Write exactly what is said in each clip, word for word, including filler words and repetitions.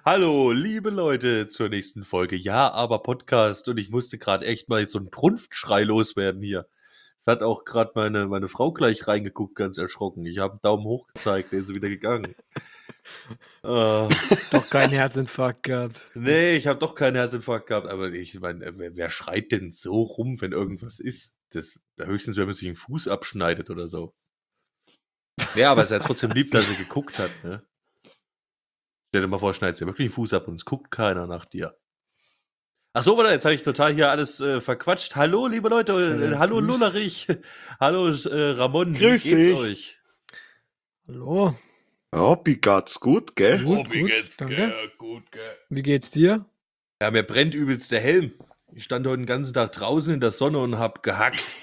Hallo, liebe Leute, zur nächsten Folge. Ja, aber Podcast. Und ich musste gerade echt mal so einen Brunftschrei loswerden hier. Es hat auch gerade meine, meine Frau gleich reingeguckt, ganz erschrocken. Ich habe einen Daumen hoch gezeigt, der ist wieder gegangen. Äh, Doch keinen Herzinfarkt gehabt. nee, ich habe doch keinen Herzinfarkt gehabt. Aber ich meine, wer, wer schreit denn so rum, wenn irgendwas ist? Das, höchstens, wenn man sich einen Fuß abschneidet oder so. Ja, aber es ist ja trotzdem lieb, dass sie geguckt hat, ne? Stell dir mal vor, schneidest dir wirklich den Fuß ab und es guckt keiner nach dir. Ach so, warte, jetzt habe ich total hier alles äh, verquatscht. Hallo, liebe Leute, äh, hallo Grüß. Lullerich, hallo äh, Ramon, Grüß wie geht's dich. euch? Hallo. Ja, mir geht's gut, gell? Gut, Oh, wie gut, geht's, danke. gell, gut, gell. Wie geht's dir? Ja, mir brennt übelst der Helm. Ich stand heute den ganzen Tag draußen in der Sonne und hab gehackt.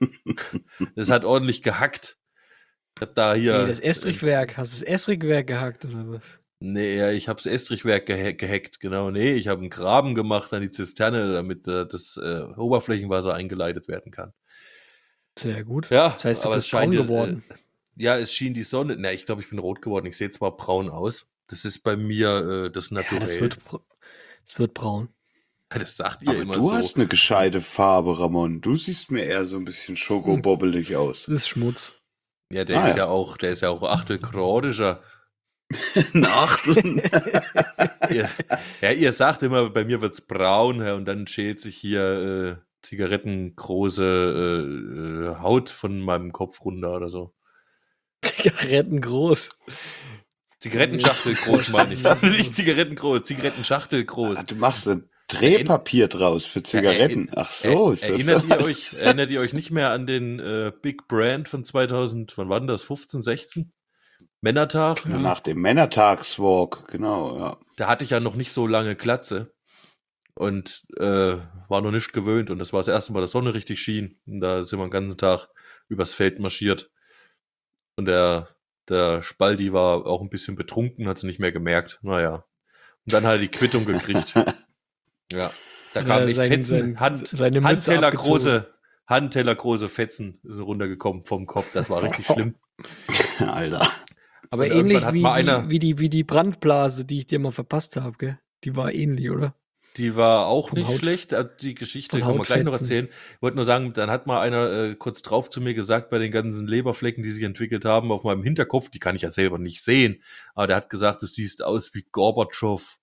Das hat ordentlich gehackt. Ich hab da hier... Nee, das Estrichwerk. Hast du das Estrichwerk gehackt oder was? Nee, ja, ich hab's Estrichwerk geha gehackt, genau. Nee, ich habe einen Graben gemacht an die Zisterne, damit äh, das äh, Oberflächenwasser eingeleitet werden kann. Sehr gut. Ja, Das heißt, du aber bist es scheint braun ja, geworden. Äh, ja, es schien die Sonne. Na, ich glaube, ich bin rot geworden. Ich sehe zwar braun aus. Das ist bei mir äh, das Ja, Naturell. das wird, br- das wird braun. Das sagt ihr Aber immer du so. hast eine gescheite Farbe, Ramon. Du siehst mir eher so ein bisschen schokobobbelig aus. Das ist Schmutz. Ja, der Ah, ist ja. ja auch, der ist ja auch achtelkroatischer. Nachteln. ihr, ja, ihr sagt immer, bei mir wird's braun, ja, und dann schält sich hier äh, zigarettengroße äh, äh, Haut von meinem Kopf runter oder so. Zigaretten groß. Zigarettenschachtel groß meine ich. Nicht Zigarettengroß, Zigarettenschachtel groß. Ah, du machst ein Drehpapier draus für Zigaretten. Ach so, ist das Erinnert so? ihr euch, erinnert ihr euch nicht mehr an den äh, Big Brand von zweitausend, wann war denn das? fünfzehn, sechzehn? Männertag? Ja, nach dem Männertagswalk, genau, ja. Da hatte ich ja noch nicht so lange Glatze und äh, war noch nicht gewöhnt. Und das war das erste Mal, dass Sonne richtig schien. Und da sind wir den ganzen Tag übers Feld marschiert. Und der, der Spaldi war auch ein bisschen betrunken, hat sie nicht mehr gemerkt. Naja. Und dann hat er die Quittung gekriegt. Ja. Da Hat kamen er echt sein- Fetzen, sein- Hand, seine Mütze Handteller abgezogen. große, Handteller große Fetzen sind runtergekommen vom Kopf. Das war richtig schlimm. Alter. Aber Und ähnlich irgendwann hat wie, mal einer- wie, wie, die, wie die Brandblase, die ich dir mal verpasst habe, gell? Die war ähnlich, oder? Die war auch Vom nicht Haut- schlecht. äh, Die Geschichte von kann man gleich noch Hautfetzen. erzählen. Ich wollte nur sagen, dann hat mal einer äh, kurz drauf zu mir gesagt, bei den ganzen Leberflecken, die sich entwickelt haben auf meinem Hinterkopf, die kann ich ja selber nicht sehen, aber der hat gesagt, du siehst aus wie Gorbatschow.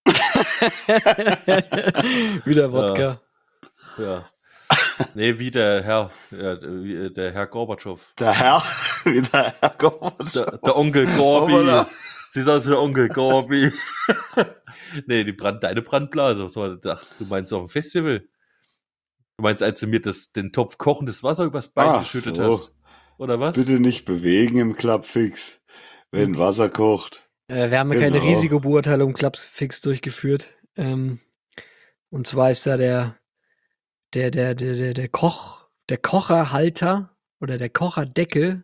Wieder Wodka. Ja. Nee, wie der Herr, ja, wie der Herr Gorbatschow. Der Herr, wie der Herr Gorbatschow. Der, der Onkel Gorbi. Hoppala. Siehst aus wie der Onkel Gorbi. Nee, die Brand, deine Brandblase. Was war das? Ach, du meinst auf dem Festival? Du meinst, als du mir das, den Topf kochendes Wasser übers Bein Ach geschüttet so. hast? Oder was? Bitte nicht bewegen im Klappfix, wenn Wasser kocht. Äh, wir haben ja keine Genau. Risikobeurteilung Clubs-Fix durchgeführt. Ähm, und zwar ist da der, der, der, der, der, der Koch, der Kocherhalter oder der Kocherdeckel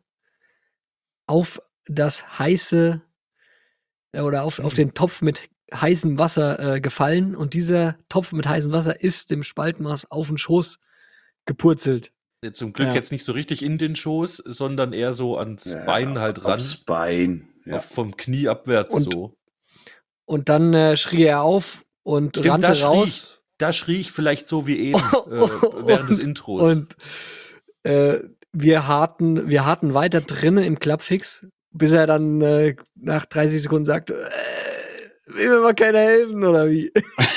auf das heiße äh, oder auf, auf den Topf mit heißem Wasser äh, gefallen und dieser Topf mit heißem Wasser ist dem Spaltmaß auf den Schoß gepurzelt. Zum Glück Ja. jetzt nicht so richtig in den Schoß, sondern eher so ans Ja, Bein halt ran. Aufs Bein. Ja. Auf, vom Knie abwärts Und- so. Und dann äh, schrie er auf und Stimmt, rannte da schrie raus. Da schrie ich vielleicht so wie eben äh, während des Intros. Und äh, wir harten, wir harten weiter drinnen im Clubfix, bis er dann äh, nach dreißig Sekunden sagte, äh, will mir mal keiner helfen oder wie?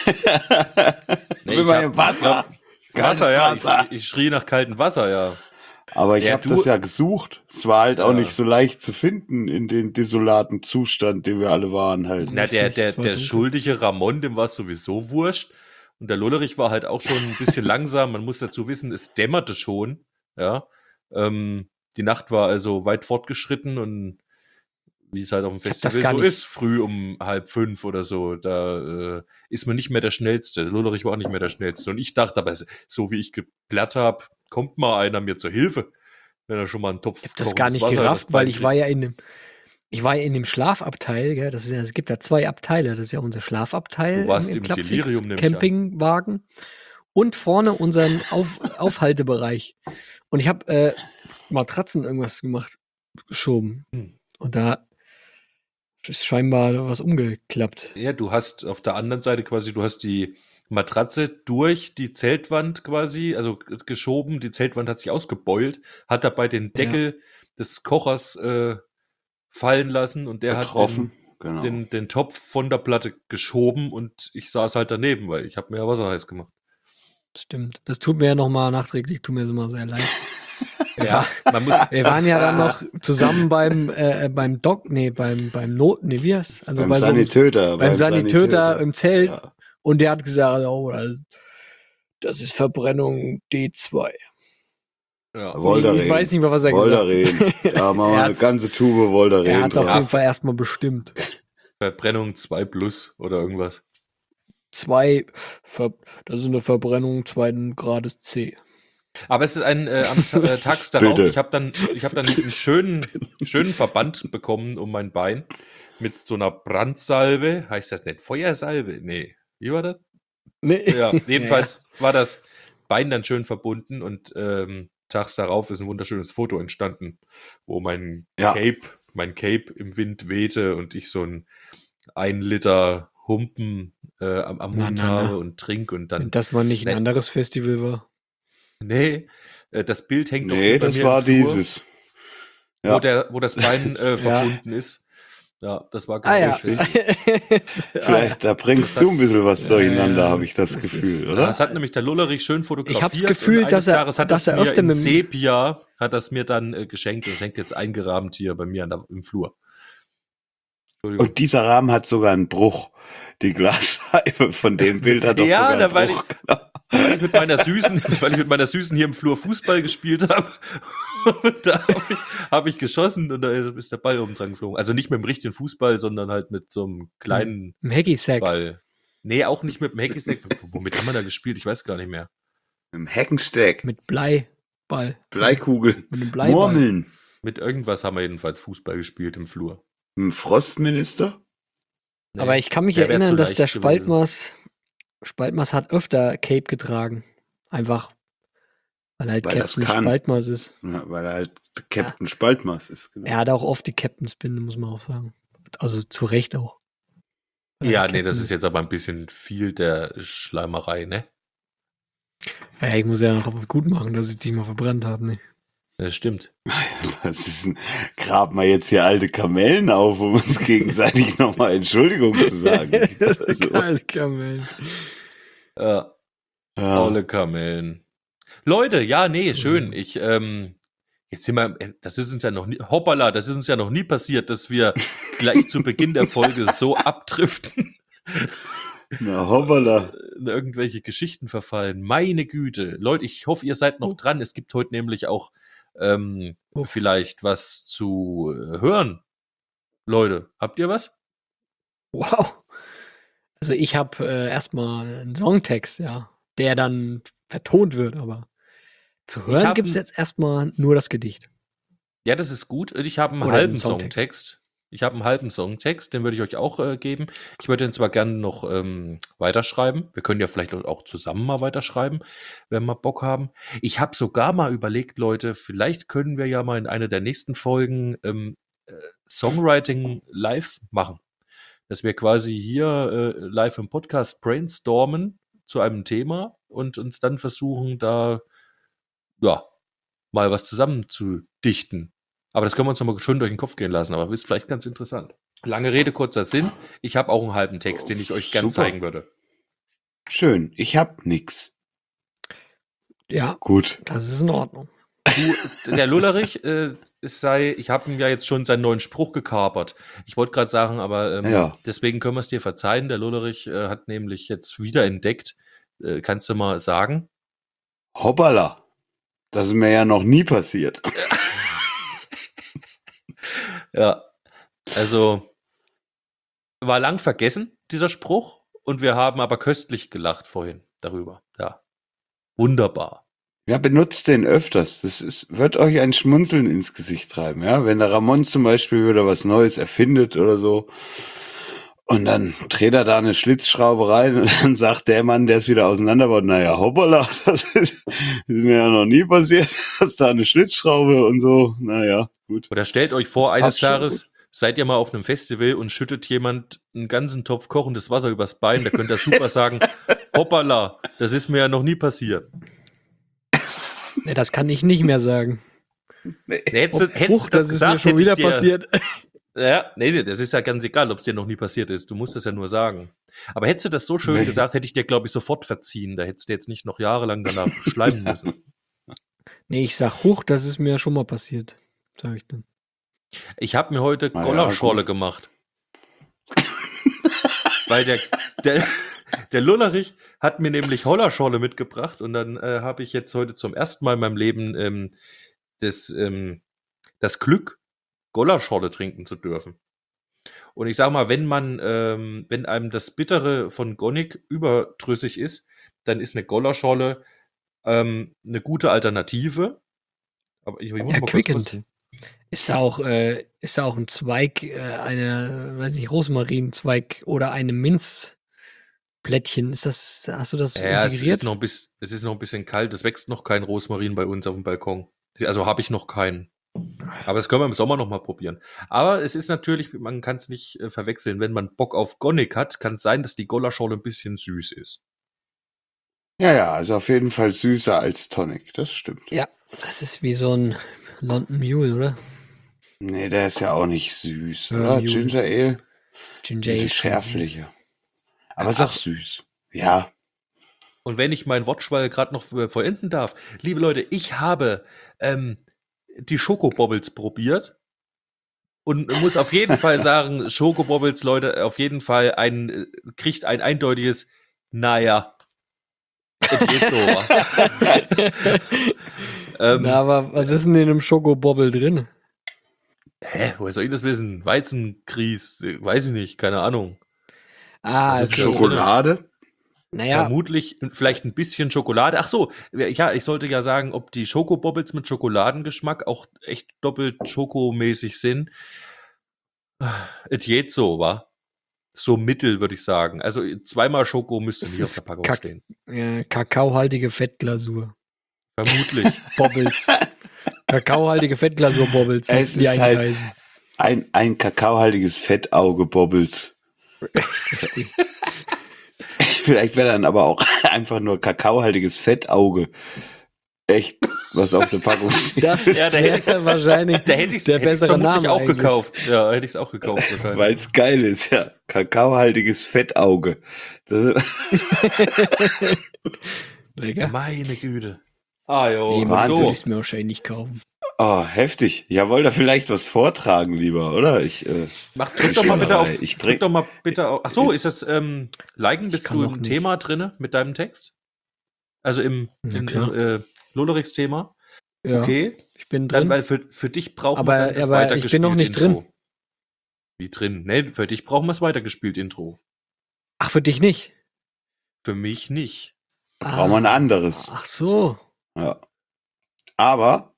Nee, Will ich man hab- im Wasser. Kaltes Wasser, ja. Wasser. Ich, ich schrie nach kaltem Wasser, ja. Aber ich Ja, habe du- das ja gesucht. Es war halt auch Ja. nicht so leicht zu finden in den desolaten Zustand, den wir alle waren halt. Na, der, Richtig, der, das war der dunkel. schuldige Ramon, dem war es sowieso wurscht. Und der Lullerich war halt auch schon ein bisschen langsam. Man muss dazu wissen, es dämmerte schon. Ja. Ähm, die Nacht war also weit fortgeschritten und wie es halt auf dem hab das Festival gar so nicht- ist, früh um halb fünf oder so, da äh, ist man nicht mehr der Schnellste. Der Lullerich war auch nicht mehr der Schnellste. Und ich dachte, aber so wie ich geblärt habe, kommt mal einer mir zur Hilfe, wenn er schon mal einen Topf Ich hab das kochendes gar nicht Wasser gerafft, übers weil Bein ich war kriegst. ja in dem, ich war ja in dem Schlafabteil, gell? Das ist ja, es gibt ja zwei Abteile. Das ist ja unser Schlafabteil Du warst im, im Clubfix, Delirium, nehme ich an. Campingwagen und vorne unseren Auf, Aufhaltebereich. Und ich habe äh, Matratzen irgendwas gemacht, geschoben. Hm. Und da ist scheinbar was umgeklappt. Ja, du hast auf der anderen Seite quasi, du hast die Matratze durch die Zeltwand quasi, also g- geschoben, die Zeltwand hat sich ausgebeult, hat dabei den Ja. Deckel des Kochers äh, fallen lassen und der Getroffen. hat Genau. den, den, den Topf von der Platte geschoben und ich saß halt daneben, weil ich habe mir ja Wasser heiß gemacht. Stimmt. Das tut mir ja nochmal nachträglich, tut mir so mal sehr leid. Ja, man muss, Wir waren ja dann noch zusammen beim, äh, beim Doc, nee, beim, beim Not, nee, wie heißt? Also beim bei so einem- Sanitäter. beim Sanitäter im Zelt. Ja. Und der hat gesagt, oh, das, das ist Verbrennung D zwei. ja. Voltaren. Ich weiß nicht mehr, was er Voltaren. gesagt hat. Da machen wir Er eine hat's- ganze Tube Voltaren Er hat auf drauf. jeden Fall erstmal bestimmt. Verbrennung zwei plus oder irgendwas. Zwei, Ver das ist eine Verbrennung zweiten Grades C. Aber es ist ein äh, am Ta äh, tags darauf. Bitte. Ich habe dann, ich habe dann einen schönen, schönen Verband bekommen um mein Bein mit so einer Brandsalbe. Heißt das nicht Feuersalbe? Nee. Wie war das? Nee. Ja, jedenfalls war das Bein dann schön verbunden und ähm, tags darauf ist ein wunderschönes Foto entstanden, wo mein Ja. Cape, mein Cape im Wind wehte und ich so ein ein Liter Humpen äh, am, am Na, Mund na, na. habe und trink und dann. Wenn das mal nicht ein Nee. anderes Festival war. Nee, äh, das Bild hängt doch Nee, hier bei das mir war im Flur, dieses. Wo, Ja. der, wo das Bein äh, verbunden ist. Ja, das war Ah ja. richtig. Vielleicht, da bringst Das du hat- ein bisschen was durcheinander, Ja, habe ich das das Gefühl, ist- oder? Das hat nämlich der Lullerich schön fotografiert. Ich hab's Gefühl, und eines dass er- Tages hat dass es er mir öfter in mit- Sepia hat das mir dann äh, geschenkt und es hängt jetzt eingerahmt hier bei mir an der, im Flur. Entschuldigung. Und dieser Rahmen hat sogar einen Bruch. Die Glasscheibe von dem Bild hat doch Ja, sogar da einen weil Bruch. weil ich mit meiner Süßen, weil ich mit meiner Süßen hier im Flur Fußball gespielt habe. Und da habe ich, hab ich geschossen und da ist, ist der Ball oben dran geflogen. Also nicht mit dem richtigen Fußball, sondern halt mit so einem kleinen Im Hacky-Sack. Ball. Nee, auch nicht mit dem Hacky-Sack. Womit haben wir da gespielt? Ich weiß gar nicht mehr. Im Heckensteck, Mit Bleiball. Bleikugel, Mit einem Bleiball. Murmeln. Mit irgendwas haben wir jedenfalls Fußball gespielt im Flur. Ein Frostminister? Nee, Aber ich kann mich der wär erinnern, zu dass leicht der gewesen. Spaltmaß, Spaltmaß hat öfter Cape getragen. Einfach, weil halt Weil das Captain kann. Spaltmaß ist. Ja, weil er halt Captain Spaltmaß ist. Genau. Er hat auch oft die Captainsbinde, muss man auch sagen. Also zu Recht auch. Weil Ja, er nee, das Captain ist jetzt aber ein bisschen viel der Schleimerei, ne? Ja, ich muss ja noch gut machen, dass ich die mal verbrannt habe. Ne? Das stimmt. Was ist denn? Graben wir jetzt hier alte Kamellen auf, um uns gegenseitig nochmal Entschuldigung zu sagen. Also, Geil, Kamel. Ja, ja. faule Kamellen. Leute, ja, nee, schön. Ich, ähm, jetzt sind wir, äh, das ist uns ja noch nie, hoppala, das ist uns ja noch nie passiert, dass wir gleich zu Beginn der Folge so abdriften, Na, hoppala. in irgendwelche Geschichten verfallen. Meine Güte. Leute, ich hoffe, ihr seid noch dran. Es gibt heute nämlich auch ähm, Oh. vielleicht was zu äh, hören. Leute, habt ihr was? Wow. Also ich habe äh, erstmal einen Songtext, ja, der dann vertont wird, aber zu Ich hören hab gibt es n- jetzt erstmal nur das Gedicht. Ja, das ist gut. Ich habe einen Oder halben einen Songtext. Songtext. Ich habe einen halben Songtext, den würde ich euch auch äh, geben. Ich würde den zwar gerne noch ähm, weiterschreiben. Wir können ja vielleicht auch zusammen mal weiterschreiben, wenn wir Bock haben. Ich habe sogar mal überlegt, Leute, vielleicht können wir ja mal in einer der nächsten Folgen ähm, äh, Songwriting live machen. Dass wir quasi hier äh, live im Podcast brainstormen zu einem Thema und uns dann versuchen, da ja mal was zusammen zu dichten. Aber das können wir uns nochmal schön durch den Kopf gehen lassen, aber ist vielleicht ganz interessant. Lange Rede, kurzer Sinn. Ich habe auch einen halben Text, den ich euch gern Super. zeigen würde. Schön, ich hab nix. Ja, Gut. das ist in Ordnung. Du, der Lullerich, äh, es sei, ich habe ihm ja jetzt schon seinen neuen Spruch gekapert. Ich wollte gerade sagen, aber ähm, Ja. deswegen können wir es dir verzeihen. Der Lullerich äh, hat nämlich jetzt wieder entdeckt. Äh, kannst du mal sagen? Hoppala. Das ist mir ja noch nie passiert. Ja, also war lang vergessen, dieser Spruch. Und wir haben aber köstlich gelacht vorhin darüber. Ja, wunderbar. Ja, benutzt den öfters. Das ist, wird euch ein Schmunzeln ins Gesicht treiben, ja. Wenn der Ramon zum Beispiel wieder was Neues erfindet oder so. Und dann dreht er da eine Schlitzschraube rein und dann sagt der Mann, der es wieder auseinanderbaut, naja, hoppala, das ist, ist mir ja noch nie passiert, dass da eine Schlitzschraube und so, naja, gut. Oder stellt euch vor, Das eines passt schon Tages seid ihr mal auf einem Festival und schüttet jemand einen ganzen Topf kochendes Wasser übers Bein, da könnt ihr super sagen, hoppala, das ist mir ja noch nie passiert. Ne, das kann ich nicht mehr sagen. Nee, hättest, du- hättest Huch, du das, das gesagt, ist mir schon hätte ich wieder dir, passiert. Ja, nee, nee, das ist ja ganz egal, ob es dir noch nie passiert ist. Du musst es ja nur sagen. Aber hättest du das so schön Nee. gesagt, hätte ich dir, glaube ich, sofort verziehen. Da hättest du jetzt nicht noch jahrelang danach schleimen müssen. Nee, ich sag Huch, das ist mir schon mal passiert, sag ich dann. Ich habe mir heute Na ja, Gollerschorle gut. gemacht. Weil der, der, der Lullerich hat mir nämlich Hollerschorle mitgebracht und dann äh, habe ich jetzt heute zum ersten Mal in meinem Leben ähm, das, ähm, das Glück, Gollerschorle trinken zu dürfen. Und ich sag mal, wenn man, ähm, wenn einem das Bittere von Gonic überdrüssig ist, dann ist eine Gollerschorle ähm, eine gute Alternative. Aber ich, ich muss mal kurz Erquickend. kosten. Ist da auch, äh, ist da auch ein Zweig, äh, eine, weiß nicht, Rosmarinzweig oder eine Minzplättchen? Ist das, hast du das Ja, es integriert? ist, noch ein bisschen, es ist noch ein bisschen kalt. Es wächst noch kein Rosmarin bei uns auf dem Balkon. Also habe ich noch keinen. Aber das können wir im Sommer noch mal probieren. Aber es ist natürlich, man kann es nicht äh, verwechseln. Wenn man Bock auf Gonic hat, kann es sein, dass die Gollerschorle ein bisschen süß ist. Ja, ja, also auf jeden Fall süßer als Tonic, das stimmt. Ja, das ist wie so ein London Mule, oder? Nee, der ist ja auch nicht süß, Ja, oder? Mule. Ginger Ale, Ginger ein Ale bisschen ist schon schärflicher. Aber ist auch Ach. süß. Ja. Und wenn ich meinen Wortschwall gerade noch äh, vollenden darf, liebe Leute, ich habe ähm, die Schokobobbles probiert und muss auf jeden Fall sagen, Schokobobbles, Leute, auf jeden Fall ein, äh, kriegt ein eindeutiges Naja. Es geht so. wa? ähm, Na, aber was ist denn in einem Schokobobble drin? Hä, woher soll ich das wissen? Weizenkries, äh, weiß ich nicht, keine Ahnung. Ah, Was ist okay. Schoko- Schokolade? Naja, Vermutlich vielleicht ein bisschen Schokolade. Ach so, ja, ich sollte ja sagen, ob die Schokobobbles mit Schokoladengeschmack auch echt doppelt schokomäßig sind. Es geht so, wa? So mittel, würde ich sagen. Also zweimal Schoko müsste Es nicht auf ist der Packung Kack- stehen. äh, kakaohaltige Fettglasur. Vermutlich. Bobbles. Kakaohaltige Fettglasur-Bobbles. Es müssen die ist eigentlich halt- heißen. Ein, ein kakaohaltiges Fettauge Bobbles. Vielleicht wäre dann aber auch einfach nur kakaohaltiges Fettauge. Echt, was auf der Packung steht. Das Ja, der wäre hätte- ja wahrscheinlich Da hätte ich es der bessere vermutlich Name auch eigentlich. gekauft. Ja, hätte ich es auch gekauft wahrscheinlich. Weil es geil ist, ja. Kakaohaltiges Fettauge. Das, Lecker. Meine Güte. Ah, jo. Nee, Wahnsinn. Wahnsinn. So. würde ich es mir wahrscheinlich nicht kaufen. oh, heftig. Ja, wollt ihr vielleicht was vortragen, lieber, oder? Ich, äh, Mach, drück doch mal bitte auf. Ich drück bring, doch mal bitte auf. Ach so, ist das ähm, Liken? Bist kann du noch im nicht. Thema drinne mit deinem Text? Also im, Ja, in, klar. im äh, Lolerichs Thema? Ja, Okay. ich bin Dann, drin. weil für, für dich brauchen Aber- wir dann das aber ich bin weitergespielt noch nicht Intro. drin. Wie drin? Nee, für dich brauchen wir das weitergespielt Intro. Ach, für dich nicht? Für mich nicht. brauchen wir ein anderes. Ach so. Ja. Aber,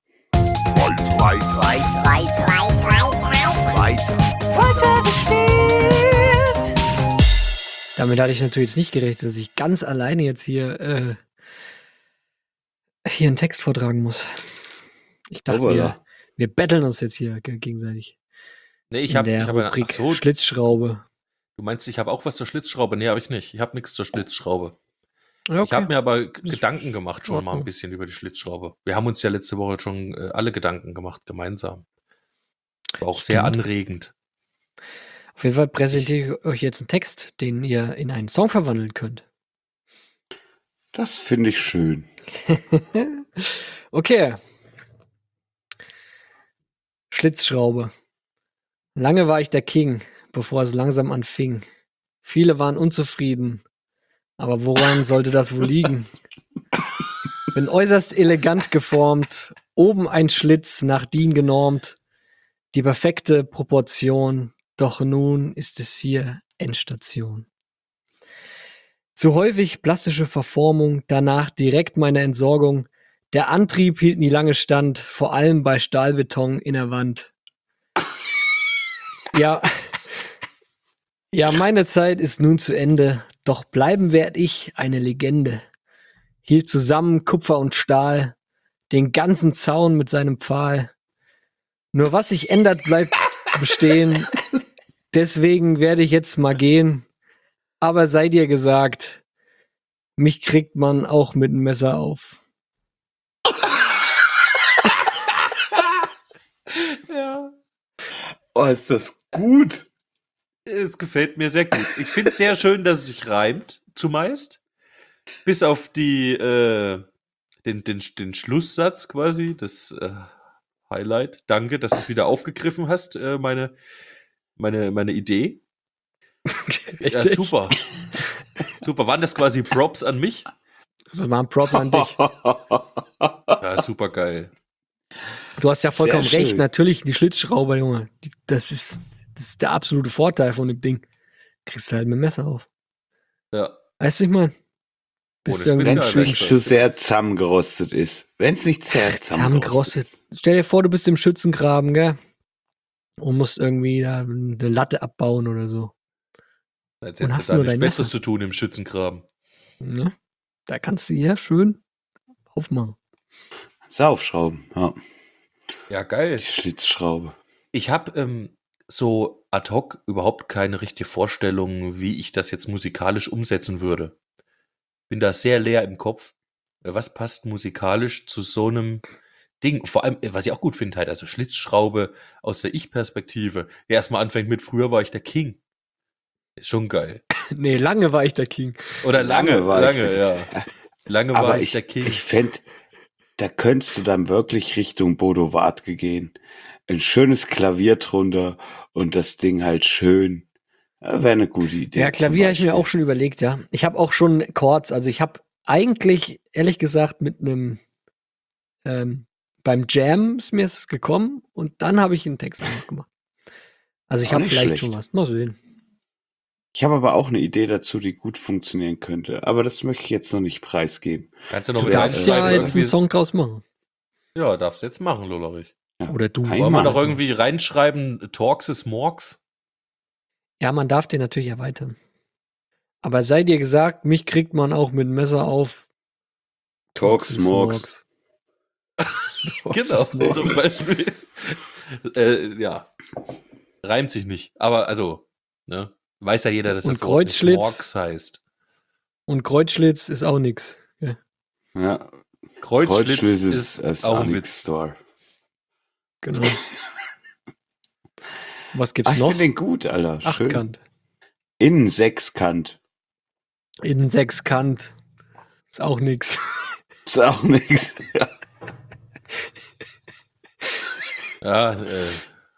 Damit hatte ich natürlich jetzt nicht gerechnet, dass ich ganz alleine jetzt hier, äh, hier einen Text vortragen muss. Ich dachte, wir, Hoppala. wir betteln uns jetzt hier ge- gegenseitig. Nee, ich in habe der ich hab eine, Rubrik ach so, Schlitzschraube. du meinst, ich habe auch was zur Schlitzschraube? Nee, habe ich nicht. Ich habe nichts zur Schlitzschraube. Ja, Ich habe mir aber Das Gedanken gemacht schon mal ein Ordnung. bisschen über die Schlitzschraube. Wir haben uns ja letzte Woche schon äh, alle Gedanken gemacht, gemeinsam. War auch sehr Stimmt. anregend. Auf jeden Fall präsentiere ich euch jetzt einen Text, den ihr in einen Song verwandeln könnt. das finde ich schön. Okay. Schlitzschraube. Lange war ich der King, bevor es langsam anfing. Viele waren unzufrieden. Aber woran sollte das wohl liegen? Bin äußerst elegant geformt, oben ein Schlitz, nach DIN genormt. Die perfekte Proportion, doch nun ist es hier Endstation. Zu häufig plastische Verformung, danach direkt meine Entsorgung. Der Antrieb hielt nie lange stand, vor allem bei Stahlbeton in der Wand. Ja, ja, meine Zeit ist nun zu Ende, doch bleiben werd ich eine Legende. Hielt zusammen Kupfer und Stahl, den ganzen Zaun mit seinem Pfahl. Nur was sich ändert, bleibt, bestehen. Deswegen werde ich jetzt mal gehen. Aber sei dir gesagt, mich kriegt man auch mit einem Messer auf. Ja. Oh, ist das gut. Es gefällt mir sehr gut. Ich finde es sehr schön, dass es sich reimt, zumeist. Bis auf die, äh, den, den, den Schlusssatz quasi, das äh, Highlight. Danke, dass du es wieder aufgegriffen hast, äh, meine, meine, meine Idee. Ja, super. Super. Waren das quasi Props an mich? Das war ein Prop an dich. Ja, super geil. Du hast ja vollkommen Sehr recht. schön. Natürlich, die Schlitzschrauber, Junge. Die, das, ist, das ist der absolute Vorteil von dem Ding. Kriegst du halt mit dem Messer auf. Ja. Weißt du, ich mein? Bist Ohne du irgendwie Wenn Ja, es das nicht ist zu das. sehr zusammengerostet ist. Wenn es nicht sehr zusammengerostet zusammengerostet. Stell dir vor, du bist im Schützengraben, gell? Und musst irgendwie da eine Latte abbauen oder so. Jetzt Und hättest hast du da nur nichts dein Besseres Messer. zu tun im Schützengraben. Ne? Da kannst du hier schön aufmachen. ist. Aufschrauben, ja. Ja, geil. Die Schlitzschraube. Ich habe ähm, so ad hoc überhaupt keine richtige Vorstellung, wie ich das jetzt musikalisch umsetzen würde. Bin da sehr leer im Kopf. Was passt musikalisch zu so einem Ding? Vor allem, was ich auch gut finde, halt, also Schlitzschraube aus der Ich-Perspektive. Der erstmal anfängt mit, früher war ich der King. Ist schon geil. Nee, lange war ich der King. Oder lange, Lange war ich lange, der- ja. Lange Aber war ich, ich, der King. ich fände, da könntest du dann wirklich Richtung Bodo Wartke gehen. Ein schönes Klavier drunter und das Ding halt schön. Wäre eine gute Idee. Ja, Klavier habe ich mir auch schon überlegt, ja. Ich habe auch schon Chords. Also ich habe eigentlich, ehrlich gesagt, mit einem ähm, beim Jam ist mir es gekommen und dann habe ich einen Text auch noch gemacht. Also ich Auch habe nicht vielleicht schlecht. schon was. Mal sehen. Ich habe aber auch eine Idee dazu, die gut funktionieren könnte. Aber das möchte ich jetzt noch nicht preisgeben. Kannst du noch Du mit darfst ja reinschreiben? jetzt einen irgendwie- Song draus machen. Ja, darfst du jetzt machen, Lollerich. Ja, Oder du. kann ich Wollen wir machen. noch irgendwie reinschreiben, Talks is Morgs? Ja, man darf den natürlich erweitern. Aber sei dir gesagt, mich kriegt man auch mit dem Messer auf. Talks, is Morgs. Talks Genau, is Morgs. zum Beispiel. äh, ja, reimt sich nicht. Aber also, ne, weiß ja jeder, dass Und das Wort nicht Kreuzschlitz. Morgs heißt. Und Kreuzschlitz ist auch nix. Ja. Ja, Kreuzschlitz, Kreuzschlitz ist, ist auch ein Onyx Witz. Store. Genau. Was gibt's Ach, ich noch? finde den gut, Alter. Schön. Achtkant. Innen sechskant. Innen sechskant. Ist auch nix. Ist auch nix. Ja. Ja, äh,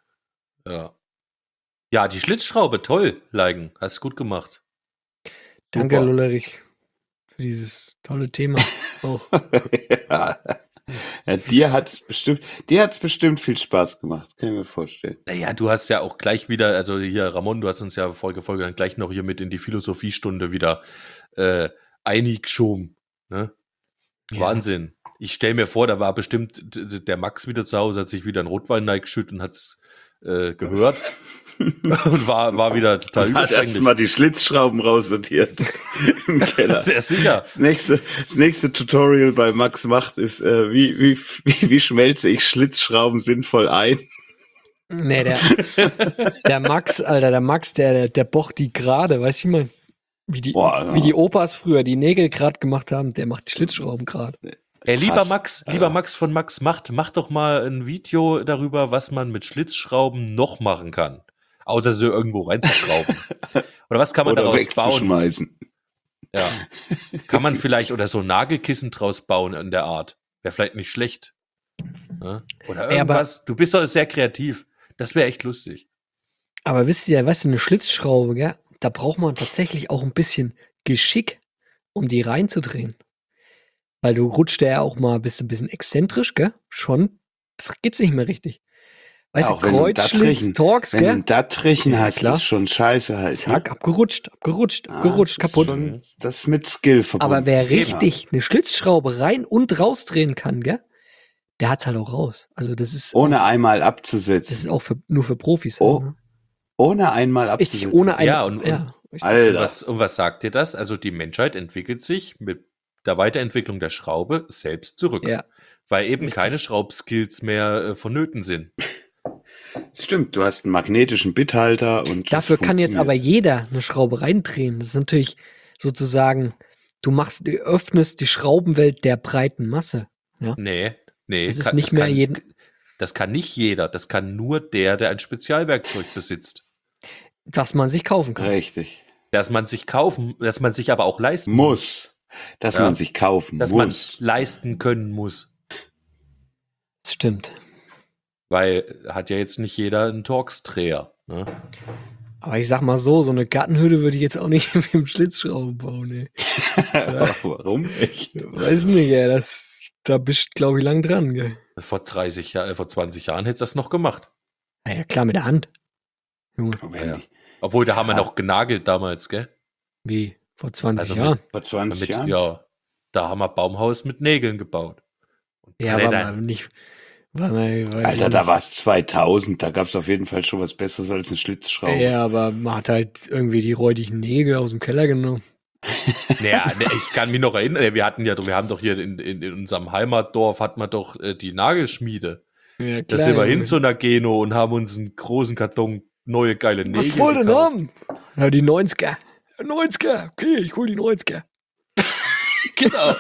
ja. Ja, die Schlitzschraube, toll, Leigen. Hast du gut gemacht. Danke, Super. Lullerich, für dieses tolle Thema. Auch. ja. Ja, dir hat's bestimmt, dir hat's bestimmt viel Spaß gemacht. Kann ich mir vorstellen. Naja, du hast ja auch gleich wieder, also hier, Ramon, du hast uns ja Folge Folge dann gleich noch hier mit in die Philosophiestunde wieder äh, eingeschoben. Ne? Ja. Wahnsinn. Ich stelle mir vor, da war bestimmt d- d- der Max wieder zu Hause, hat sich wieder ein Rotwein geschüttet und hat's äh, gehört und war, war wieder total Hat überschwänglich. erstmal die Schlitzschrauben raussortiert im Keller. Der ist sicher. Das nächste, das nächste Tutorial bei Max macht ist, äh, wie, wie, wie, wie schmelze ich Schlitzschrauben sinnvoll ein? Nee, der, der Max, Alter, der Max, der, der, der bocht die gerade, weißt du, ich mein, wie die, Boah, ja. wie die Opas früher die Nägel gerade gemacht haben, der macht die Schlitzschrauben gerade. Ey, lieber Krass. Max, Ja. lieber Max von Max Macht, mach doch mal ein Video darüber, was man mit Schlitzschrauben noch machen kann. Außer sie irgendwo reinzuschrauben. Oder was kann man Oder daraus bauen? wegzuschmeißen. Ja. Kann man vielleicht oder so Nagelkissen draus bauen in der Art? Wäre vielleicht nicht schlecht. Ne? Oder Ey, aber- irgendwas. Du bist doch sehr kreativ. Das wäre echt lustig. Aber wisst ihr, weißt du, eine Schlitzschraube, gell, da braucht man tatsächlich auch ein bisschen Geschick, um die reinzudrehen. Weil du rutscht ja auch mal, bist ein bisschen exzentrisch, gell? Schon geht's nicht mehr richtig. Weißt Ja, auch du, wenn du einen Kreuzschlitz, Dattrichen- Torx, Wenn du gell? einen Dattrichen Ja, hast, klar. ist schon scheiße halt. Zack, ne? abgerutscht, abgerutscht, Ah, abgerutscht, das ist kaputt. Schon, das ist mit Skill verbunden. Aber wer Eben. richtig eine Schlitzschraube rein und rausdrehen kann, gell? Der hat's halt auch raus. Also das ist Ohne auch, einmal das abzusetzen. ist auch für, nur für Profis. Oh, halt, ne? Ohne einmal abzusetzen. Richtig, ohne ein, Ja, und- ja, richtig. Und Alter. was, und was sagt dir das? Also die Menschheit entwickelt sich mit der Weiterentwicklung der Schraube selbst zurück. Ja. Weil eben Richtig. keine Schraubskills mehr äh, vonnöten sind. Stimmt, du hast einen magnetischen Bithalter und Dafür das kann jetzt aber funktioniert. jeder eine Schraube reindrehen. Das ist natürlich sozusagen, du machst, du öffnest die Schraubenwelt der breiten Masse. Ja. Nee, nee, Es ist kann, nicht das, mehr kann, jeden, das kann nicht jeder. Das kann nur der, der ein Spezialwerkzeug besitzt. was man sich kaufen kann. Richtig. Dass man sich kaufen, dass man sich aber auch leisten Muss. Dass Ja. man sich kaufen Dass muss. man leisten können muss. Das stimmt. Weil hat ja jetzt nicht jeder einen Torx-Dreher. Ne? Aber ich sag mal so, so eine Gartenhütte würde ich jetzt auch nicht mit dem Schlitzschrauben bauen, ey. Warum nicht? Weiß nicht, ey. Das, da bist du, glaube ich, lang dran, gell. Vor dreißig Jahren, vor zwanzig Jahren hättest du das noch gemacht. Naja, klar, mit der Hand. Junge, Wenn Ja. die- Obwohl, da haben wir Ja. noch genagelt damals, gell? wie? Vor zwanzig Also Jahren? Vor zwanzig Mit, Jahren? ja, da haben wir Baumhaus mit Nägeln gebaut. Und Ja, aber Brettern. mal nicht. Weil man, weiß Alter, ich da nicht. war es zweitausend. Da gab es auf jeden Fall schon was Besseres als eine Schlitzschraube. Ja, aber man hat halt irgendwie die räudigen Nägel aus dem Keller genommen. Naja, ne, ich kann mich noch erinnern, wir hatten ja, wir haben doch hier in, in, in unserem Heimatdorf hatten wir doch äh, die Nagelschmiede. Ja, Da sind wir hin Junge. zu einer Geno und haben uns einen großen Karton neue geile Nägel Was wollt ihr denn gekauft. haben? Ja, die neunziger. neunziger. Okay, ich hol die neunziger. Genau.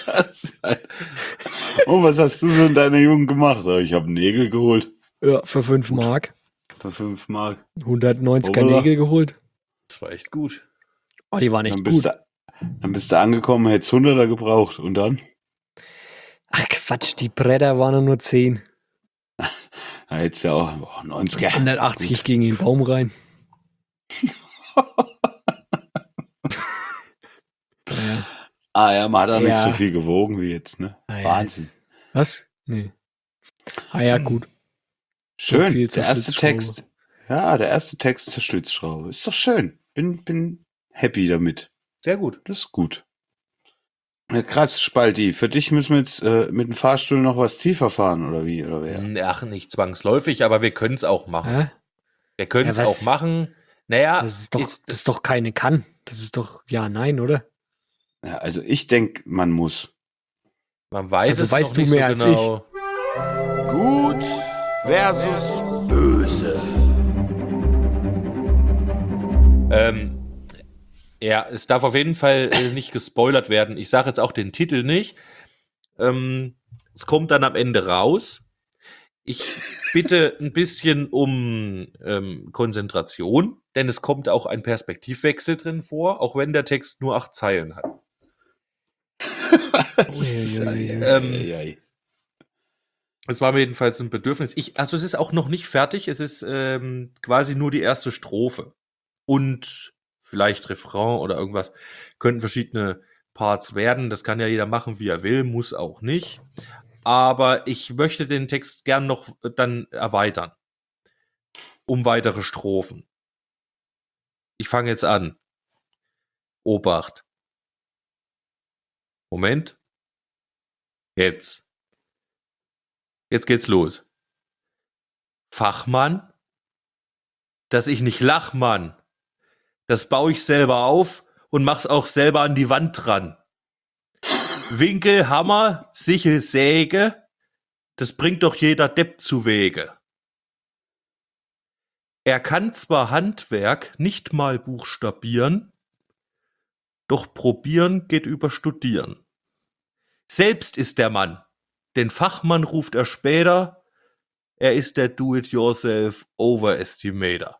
Und was hast du so in deiner Jugend gemacht? Ich habe Nägel geholt. Ja, für fünf Mark. Für fünf Mark. hundertneunziger Hoppala. Nägel geholt. Das war echt gut. Oh, die waren echt Dann bist, gut. du, dann bist du angekommen, hättest hunderter gebraucht. Und dann? Ach Quatsch, die Bretter waren nur zehn. Da hättest du ja auch oh, neunziger. hundertachtzig, ich ging in den Baum rein. ja. Ah ja, man hat auch nicht Ja. so viel gewogen wie jetzt, ne? Ah, ja, Wahnsinn. jetzt- Was? Nee. Ah ja, gut. Schön. viel zur Der erste Schlitzschraube. Text. Ja, der erste Text zur Schlitzschraube. Ist doch schön. Bin, bin happy damit. Sehr gut. Das ist gut. Ja, krass, Spalti. Für dich müssen wir jetzt äh, mit dem Fahrstuhl noch was tiefer fahren, oder wie? Oder wer? Ach, nicht zwangsläufig, aber wir können es auch machen. Hä? Wir können es Ja, was? auch machen. Naja, Das ist doch, ist, das ist doch keine kann. Das ist doch ja, nein, oder? Ja, also ich denke, man muss. man weiß Also es weißt noch du nicht mehr so als ich. genau. Gut versus böse. Ähm, ja, es darf auf jeden Fall äh, nicht gespoilert werden. Ich sage jetzt auch den Titel nicht. Ähm, es kommt dann am Ende raus. Ich bitte ein bisschen um ähm, Konzentration, denn es kommt auch ein Perspektivwechsel drin vor, auch wenn der Text nur acht Zeilen hat. Uiuiui. Ähm, Es war mir jedenfalls ein Bedürfnis. Ich, also es ist auch noch nicht fertig. Es ist ähm, quasi nur die erste Strophe. Und vielleicht Refrain oder irgendwas. Könnten verschiedene Parts werden. Das kann ja jeder machen, wie er will. Muss auch nicht. Aber ich möchte den Text gern noch dann erweitern. Um weitere Strophen. Ich fange jetzt an. Obacht. Moment. Jetzt. Jetzt geht's los. Fachmann? Dass ich nicht lach, Mann. Das baue ich selber auf und mach's auch selber an die Wand dran. Winkel, Hammer, Sichel, Säge, das bringt doch jeder Depp zu Wege. Er kann zwar Handwerk nicht mal buchstabieren, doch probieren geht über studieren. Selbst ist der Mann, den Fachmann ruft er später, er ist der Do-it-yourself Overestimator.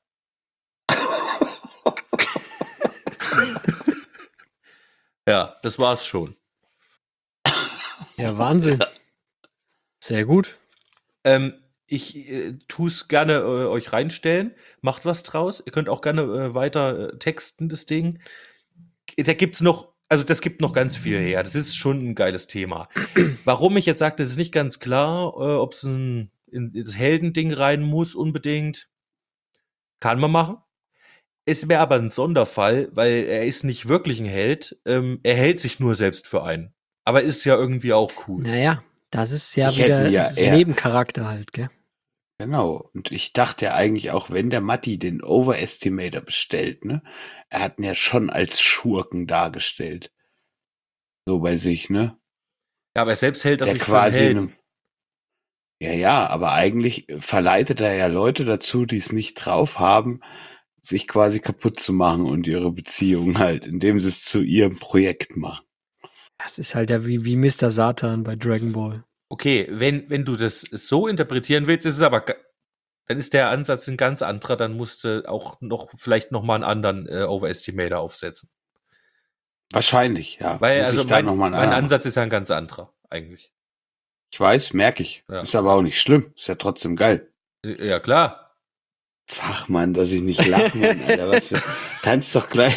Ja, das war's schon. Ja, Wahnsinn. Sehr gut. Ähm, ich äh, tue es gerne äh, euch reinstellen. Macht was draus. Ihr könnt auch gerne äh, weiter äh, texten, das Ding. Da gibt's noch, also das gibt noch ganz viel her. Das ist schon ein geiles Thema. Warum ich jetzt sage, das ist nicht ganz klar, äh, ob es ein in das Heldending rein muss unbedingt. Kann man machen. Ist mir aber ein Sonderfall, weil er ist nicht wirklich ein Held. Ähm, er hält sich nur selbst für einen. Aber ist ja irgendwie auch cool. Naja, das ist ja Ich wieder hätte ja das ist eher- Nebencharakter halt, gell? Genau. Und ich dachte ja eigentlich auch, wenn der Matti den Overestimator bestellt, ne, er hat ihn ja schon als Schurken dargestellt. So bei sich, ne? Ja, aber er selbst hält das Der sich für einen quasi Helden. einem, Ja, ja, aber eigentlich verleitet er ja Leute dazu, die es nicht drauf haben, sich quasi kaputt zu machen und ihre Beziehung halt, indem sie es zu ihrem Projekt machen. Das ist halt ja wie, wie Mister Satan bei Dragon Ball. Okay, wenn, wenn du das so interpretieren willst, ist es aber, ga- dann ist der Ansatz ein ganz anderer, dann musst du auch noch, vielleicht noch mal einen anderen äh, Overestimator aufsetzen. Wahrscheinlich, ja. Weil, Muss also ich da mein, noch mal mein nach- Ansatz ist ja ein ganz anderer, eigentlich. Ich weiß, merke ich. Ja. Ist aber auch nicht schlimm. Ist ja trotzdem geil. Äh, Ja, klar. Fachmann, dass ich nicht lache, Mann, Alter. Was für, kannst doch gleich.